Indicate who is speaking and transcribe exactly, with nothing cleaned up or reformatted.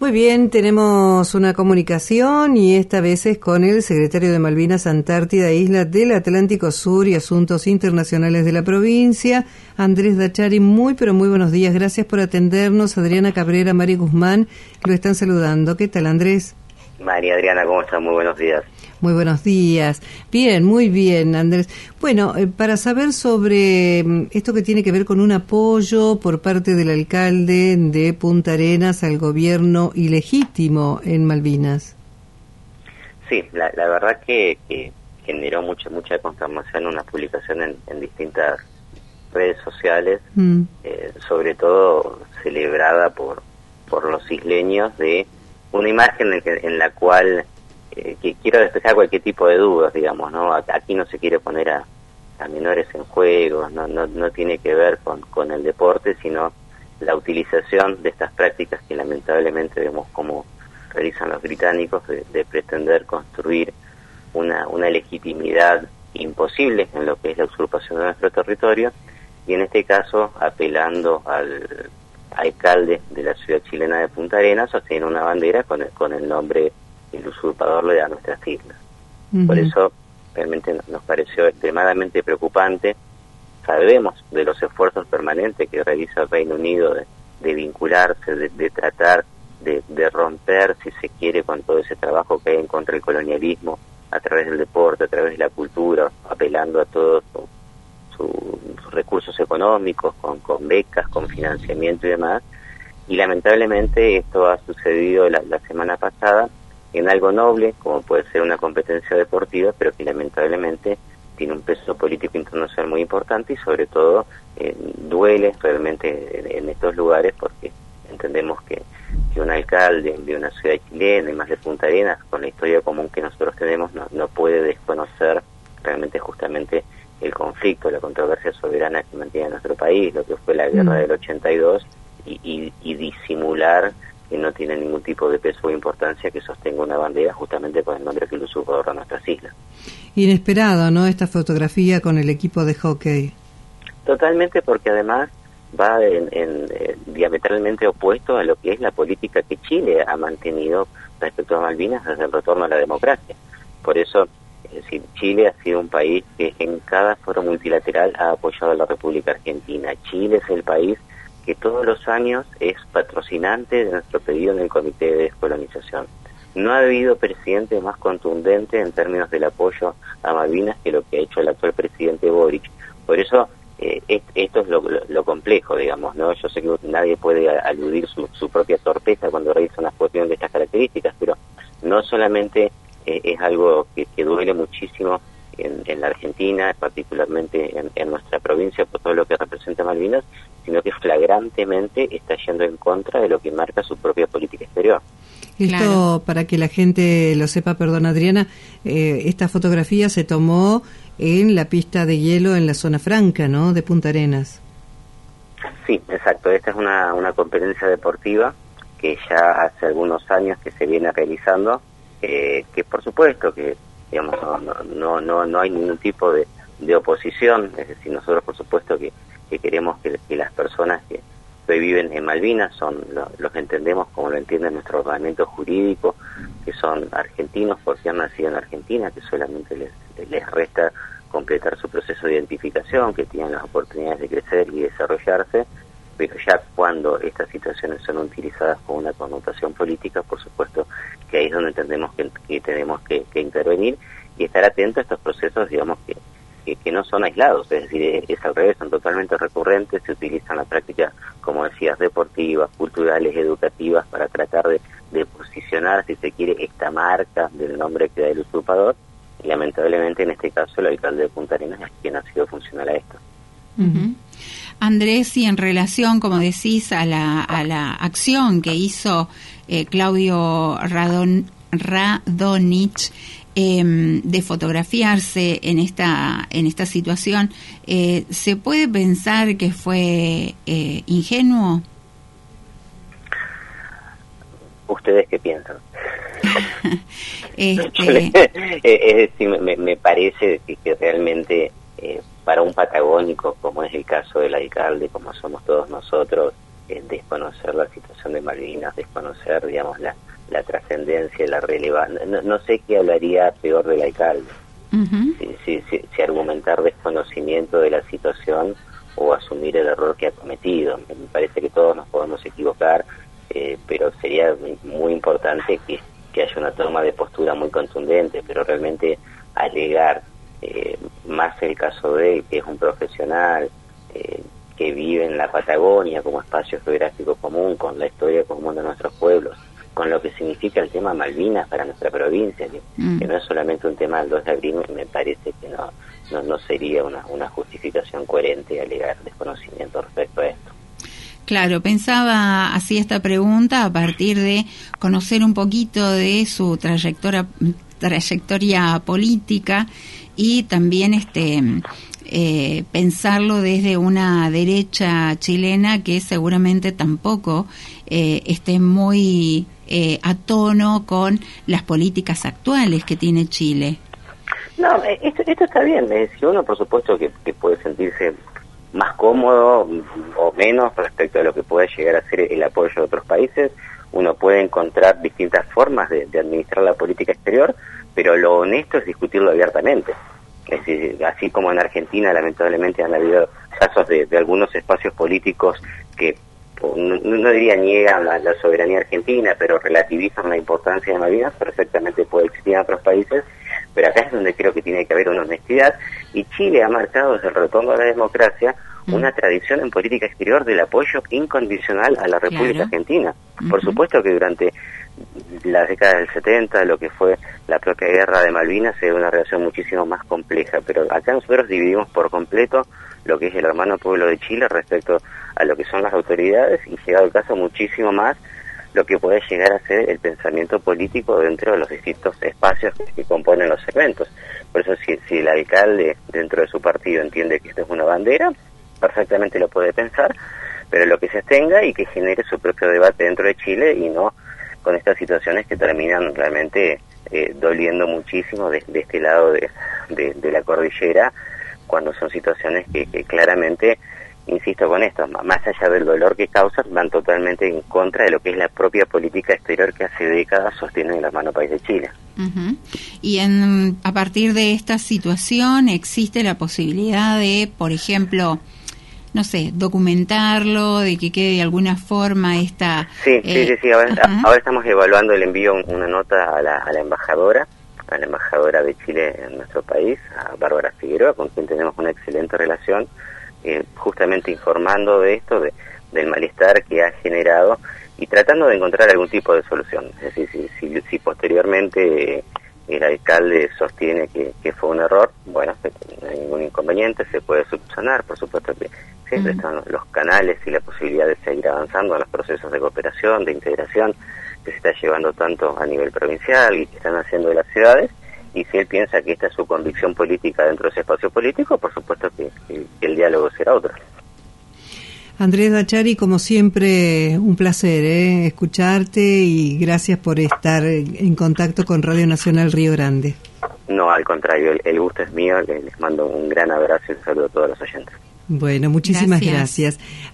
Speaker 1: Muy bien, tenemos una comunicación y esta vez es con el secretario de Malvinas, Antártida e Islas del Atlántico Sur y Asuntos Internacionales de la provincia, Andrés Dachari. Muy, pero muy buenos días. Gracias por atendernos. Adriana Cabrera, Mari Guzmán, lo están saludando. ¿Qué tal, Andrés?
Speaker 2: María Adriana, ¿cómo estás? Muy buenos días.
Speaker 1: Muy buenos días. Bien, muy bien, Andrés. Bueno, eh, para saber sobre mm, esto que tiene que ver con un apoyo por parte del alcalde de Punta Arenas al gobierno ilegítimo en Malvinas.
Speaker 2: Sí, la, la verdad que, que generó mucha mucha consternación una publicación en, en distintas redes sociales, mm. eh, sobre todo celebrada por, por los isleños, de una imagen en, que, en la cual eh, que quiero despejar cualquier tipo de dudas, digamos, ¿no? Aquí no se quiere poner a, a menores en juego, no, no, no tiene que ver con, con el deporte, sino la utilización de estas prácticas que lamentablemente vemos como realizan los británicos, de, de pretender construir una, una legitimidad imposible en lo que es la usurpación de nuestro territorio, y en este caso apelando al alcalde de la ciudad chilena de Punta Arenas, sostiene una bandera con el, con el nombre el usurpador le da a nuestras islas. Uh-huh. Por eso realmente nos pareció extremadamente preocupante. Sabemos de los esfuerzos permanentes que realiza el Reino Unido de, de vincularse, de, de tratar de, de romper, si se quiere, con todo ese trabajo que hay en contra del colonialismo, a través del deporte, a través de la cultura, apelando a todos su, su, sus recursos económicos, con, con becas, con financiamiento y demás. Y lamentablemente esto ha sucedido la, la semana pasada en algo noble, como puede ser una competencia deportiva, pero que lamentablemente tiene un peso político internacional muy importante y sobre todo eh, duele realmente en, en estos lugares, porque entendemos que, que un alcalde de una ciudad chilena, y más de Punta Arenas, con la historia común que nosotros tenemos, no, no puede desconocer realmente justamente el conflicto, la controversia soberana que mantiene nuestro país, lo que fue la guerra mm. del ochenta y dos, y, y, y disimular que no tiene ningún tipo de peso o importancia que sostenga una bandera justamente con el nombre que lo usurpador a nuestras islas.
Speaker 1: Inesperado, ¿no?, esta fotografía con el equipo de hockey.
Speaker 2: Totalmente, porque además va en, en, en, diametralmente opuesto a lo que es la política que Chile ha mantenido respecto a Malvinas desde el retorno a la democracia. Por eso, es decir, Chile ha sido un país que en cada foro multilateral ha apoyado a la República Argentina. Chile es el país que todos los años es patrocinante de nuestro pedido en el Comité de Descolonización. No ha habido presidente más contundente en términos del apoyo a Malvinas que lo que ha hecho el actual presidente Boric. Por eso, eh, esto es lo, lo, lo complejo, digamos, ¿no? Yo sé que nadie puede aludir su, su propia torpeza cuando realiza una cuestión de estas características, pero no solamente eh, es algo que, que duele muchísimo en, en la Argentina, particularmente en, en nuestra provincia, por todo lo que representa Malvinas, sino que flagrantemente está yendo en contra de lo que marca su propia política exterior.
Speaker 1: Esto, claro, para que la gente lo sepa, perdón Adriana, eh, esta fotografía se tomó en la pista de hielo en la zona franca, ¿no?, de Punta Arenas.
Speaker 2: Sí, exacto. Esta es una, una competencia deportiva que ya hace algunos años que se viene realizando, eh, que por supuesto que digamos no no no, no hay ningún tipo de, de oposición, es decir, nosotros por supuesto que que queremos que, que las personas que hoy viven en Malvinas son lo, los entendemos como lo entiende nuestro ordenamiento jurídico, que son argentinos porque han nacido en Argentina, que solamente les, les resta completar su proceso de identificación, que tienen las oportunidades de crecer y desarrollarse, pero ya cuando estas situaciones son utilizadas con una connotación política, por supuesto que ahí es donde entendemos que, que tenemos que, que intervenir y estar atentos a estos procesos, digamos, que Que, que no son aislados, es decir, es, es al revés, son totalmente recurrentes, se utilizan las prácticas, como decías, deportivas, culturales, educativas, para tratar de, de posicionar, si se quiere, esta marca del nombre que da el usurpador, y lamentablemente en este caso el alcalde de Punta Arenas es quien ha sido funcional a esto.
Speaker 3: Uh-huh. Andrés, y en relación, como decís, a la, a la acción que hizo eh, Claudio Radon, Radonich, Eh, de fotografiarse en esta en esta situación, eh, ¿se puede pensar que fue eh, ingenuo?
Speaker 2: ¿Ustedes qué piensan?
Speaker 3: este...
Speaker 2: es decir, me, me parece que, que realmente eh, para un patagónico, como es el caso del alcalde, como somos todos nosotros, eh, desconocer la situación de Malvinas, desconocer, digamos, la, la trascendencia, la relevancia. No, no sé qué hablaría peor del alcalde, uh-huh. si, si, si, si argumentar desconocimiento de la situación o asumir el error que ha cometido. Me parece que todos nos podemos equivocar, eh, pero sería muy importante que, que haya una toma de postura muy contundente, pero realmente alegar eh, más el caso de él, que es un profesional, eh, que vive en la Patagonia como espacio geográfico común, con la historia común de nuestros pueblos, con lo que significa el tema Malvinas para nuestra provincia, que, mm. que no es solamente un tema del dos de abril, me parece que no no, no sería una, una justificación coherente alegar desconocimiento respecto a esto.
Speaker 3: Claro, pensaba así esta pregunta a partir de conocer un poquito de su trayectoria, trayectoria política y también este eh, pensarlo desde una derecha chilena que seguramente tampoco eh, esté muy eh, a tono con las políticas actuales que tiene Chile.
Speaker 2: No, esto, esto está bien. Si uno, por supuesto, que, que puede sentirse más cómodo o menos respecto a lo que pueda llegar a ser el apoyo de otros países, uno puede encontrar distintas formas de, de administrar la política exterior, pero lo honesto es discutirlo abiertamente. Es decir, así como en Argentina lamentablemente han habido casos de, de algunos espacios políticos que no, no diría niegan la, la soberanía argentina, pero relativizan la importancia de Malvinas, perfectamente puede existir en otros países, pero acá es donde creo que tiene que haber una honestidad, y Chile ha marcado desde el retorno a la democracia mm. una tradición en política exterior del apoyo incondicional a la República claro. Argentina. Uh-huh. Por supuesto que durante la década del setenta, lo que fue la propia guerra de Malvinas, era una relación muchísimo más compleja, pero acá nosotros dividimos por completo lo que es el hermano pueblo de Chile respecto a lo que son las autoridades, y llegado el caso muchísimo más lo que puede llegar a ser el pensamiento político dentro de los distintos espacios que, que componen los segmentos. Por eso si, si el alcalde dentro de su partido entiende que esto es una bandera, perfectamente lo puede pensar, pero lo que se abstenga y que genere su propio debate dentro de Chile y no con estas situaciones que terminan realmente eh, doliendo muchísimo de, de este lado de, de, de la cordillera, cuando son situaciones que, que claramente, insisto con esto, más allá del dolor que causan, van totalmente en contra de lo que es la propia política exterior que hace décadas sostiene el hermano país de Chile.
Speaker 3: Uh-huh. Y en, a partir de esta situación existe la posibilidad de, por ejemplo, no sé, documentarlo, de que quede de alguna forma esta...
Speaker 2: Sí, eh, sí, sí, sí. Ahora, uh-huh. ahora estamos evaluando el envío de una nota a la, a la embajadora, a la embajadora de Chile en nuestro país, a Bárbara Figueroa, con quien tenemos una excelente relación, eh, justamente informando de esto, de, del malestar que ha generado y tratando de encontrar algún tipo de solución. Es decir, si, si, si posteriormente eh, el alcalde sostiene que, que fue un error, bueno, no hay ningún inconveniente, se puede subsanar, por supuesto que siempre uh-huh. están los canales y la posibilidad de seguir avanzando en los procesos de cooperación, de integración, que se está llevando tanto a nivel provincial y que están haciendo de las ciudades, y si él piensa que esta es su convicción política dentro de ese espacio político, por supuesto que, que, que el diálogo será otro.
Speaker 1: Andrés Dachari, como siempre, un placer ¿eh? escucharte y gracias por estar en contacto con Radio Nacional Río Grande.
Speaker 2: No, al contrario, el, el gusto es mío, les mando un gran abrazo y un saludo a todos los oyentes.
Speaker 1: Bueno, muchísimas gracias. gracias.